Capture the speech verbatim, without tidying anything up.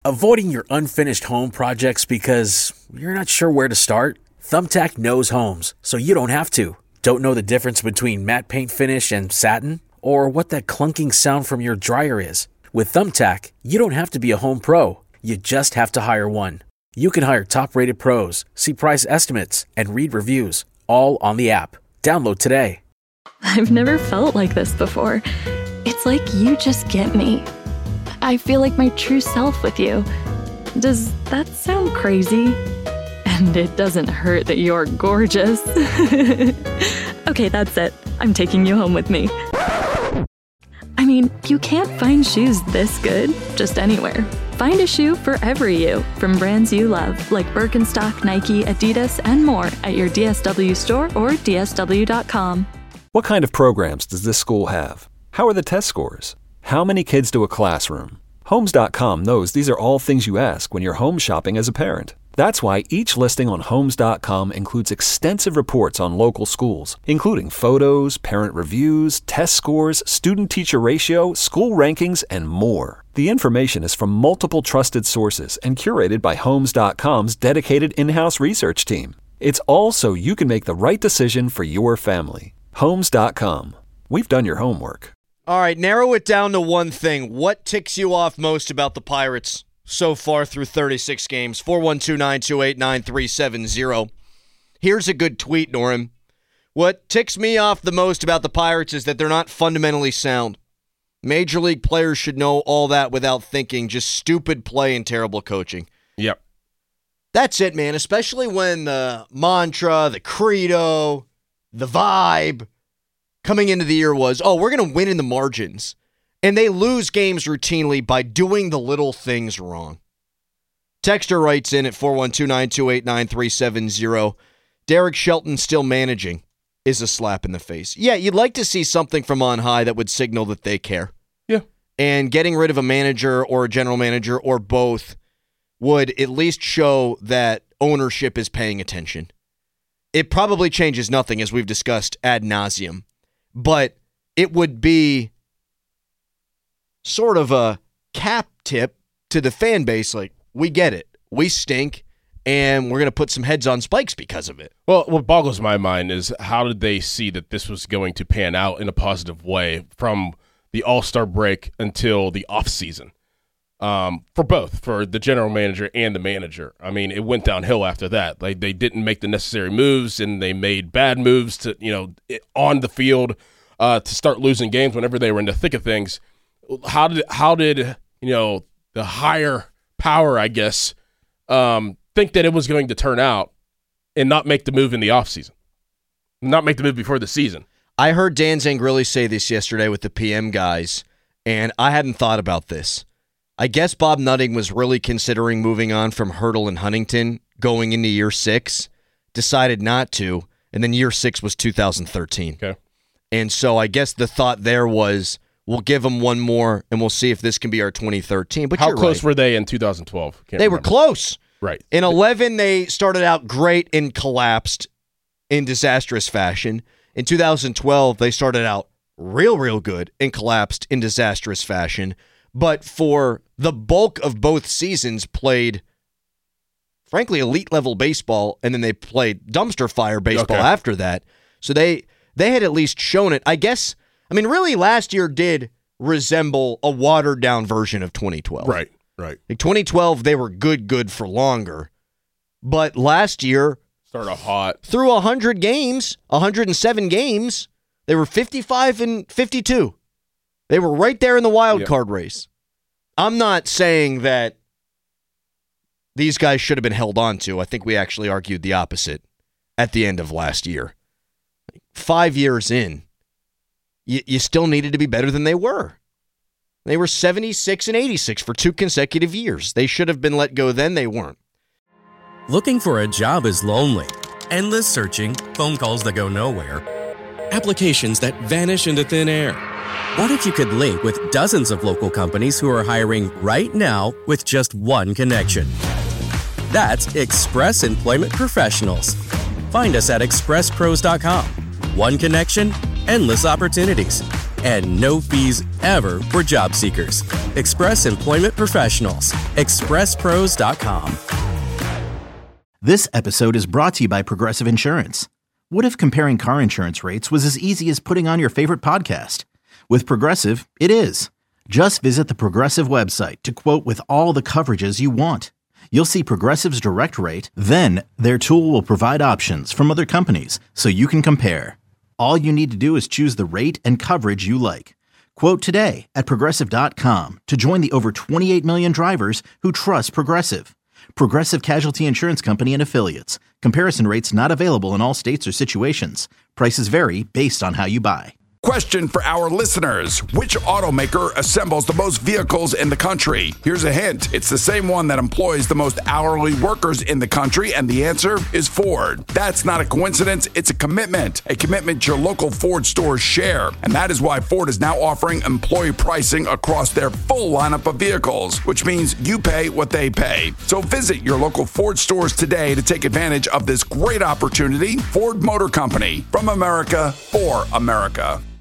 Avoiding your unfinished home projects because you're not sure where to start? Thumbtack knows homes, so you don't have to. Don't know the difference between matte paint finish and satin? Or what that clunking sound from your dryer is? With Thumbtack, you don't have to be a home pro. You just have to hire one. You can hire top-rated pros, see price estimates, and read reviews, all on the app. Download today. I've never felt like this before. It's like you just get me. I feel like my true self with you. Does that sound crazy? And it doesn't hurt that you're gorgeous. Okay, that's it. I'm taking you home with me. I mean, you can't find shoes this good just anywhere. Find a shoe for every you from brands you love, like Birkenstock, Nike, Adidas, and more at your D S W store or D S W dot com. What kind of programs does this school have? How are the test scores? How many kids do a classroom? Homes dot com knows these are all things you ask when you're home shopping as a parent. That's why each listing on Homes dot com includes extensive reports on local schools, including photos, parent reviews, test scores, student-teacher ratio, school rankings, and more. The information is from multiple trusted sources and curated by Homes dot com's dedicated in-house research team. It's all so you can make the right decision for your family. Homes dot com. We've done your homework. All right, narrow it down to one thing. What ticks you off most about the Pirates so far through thirty-six games? four one two, nine two eight, nine three seven zero. Here's a good tweet, Norm. What ticks me off the most about the Pirates is that they're not fundamentally sound. Major league players should know all that without thinking. Just stupid play and terrible coaching. Yep. That's it, man. Especially when the mantra, the credo, the vibe coming into the year was, oh, we're going to win in the margins. And they lose games routinely by doing the little things wrong. Texter writes in at four one two, nine two eight, nine three seven zero. Derek Shelton still managing is a slap in the face. Yeah, you'd like to see something from on high that would signal that they care. Yeah. And getting rid of a manager or a general manager or both would at least show that ownership is paying attention. It probably changes nothing, as we've discussed ad nauseum. But it would be sort of a cap tip to the fan base, like, we get it. We stink, and we're going to put some heads on spikes because of it. Well, what boggles my mind is how did they see that this was going to pan out in a positive way from the All-Star break until the offseason? Um, for both, for the general manager and the manager. I mean, it went downhill after that. Like, they didn't make the necessary moves, and they made bad moves to, you know, on the field uh, to start losing games whenever they were in the thick of things. How did how did you know the higher power, I guess, um, think that it was going to turn out and not make the move in the offseason, not make the move before the season? I heard Dan Zangrilli say this yesterday with the P M guys, and I hadn't thought about this. I guess Bob Nutting was really considering moving on from Hurdle and Huntington going into year six, decided not to, and then year six was two thousand thirteen. Okay. And so I guess the thought there was, we'll give them one more, and we'll see if this can be our twenty thirteen. But how close right. were they in two thousand twelve? Can't they remember. Were close. Right. In eleven, they started out great and collapsed in disastrous fashion. In two thousand twelve, they started out real, real good and collapsed in disastrous fashion. But for the bulk of both seasons played, frankly, elite-level baseball, and then they played dumpster fire baseball okay. after that. So they they had at least shown it. I guess, I mean, really last year did resemble a watered-down version of twenty twelve. Right, right. Like twenty twelve, they were good, good for longer. But last year, started off hot. Through one hundred games, one hundred seven games, they were fifty-five and fifty-two. They were right there in the wild yep. card race. I'm not saying that these guys should have been held on to. I think we actually argued the opposite at the end of last year. Five years in, you, you still needed to be better than they were. They were seventy-six and eighty-six for two consecutive years. They should have been let go then. They weren't. Looking for a job is lonely. Endless searching, phone calls that go nowhere, applications that vanish into thin air. What if you could link with dozens of local companies who are hiring right now with just one connection? That's Express Employment Professionals. Find us at express pros dot com. One connection, endless opportunities. and no fees ever for job seekers. Express Employment Professionals. express pros dot com. This episode is brought to you by Progressive Insurance. What if comparing car insurance rates was as easy as putting on your favorite podcast? With Progressive, it is. Just visit the Progressive website to quote with all the coverages you want. You'll see Progressive's direct rate, then their tool will provide options from other companies so you can compare. All you need to do is choose the rate and coverage you like. Quote today at progressive dot com to join the over twenty-eight million drivers who trust Progressive. Progressive Casualty Insurance Company and Affiliates. Comparison rates not available in all states or situations. Prices vary based on how you buy. Question for our listeners. Which automaker assembles the most vehicles in the country? Here's a hint. It's the same one that employs the most hourly workers in the country, and the answer is Ford. That's not a coincidence. It's a commitment. A commitment your local Ford stores share. And that is why Ford is now offering employee pricing across their full lineup of vehicles, which means you pay what they pay. So visit your local Ford stores today to take advantage of this great opportunity. Ford Motor Company. From America, for America.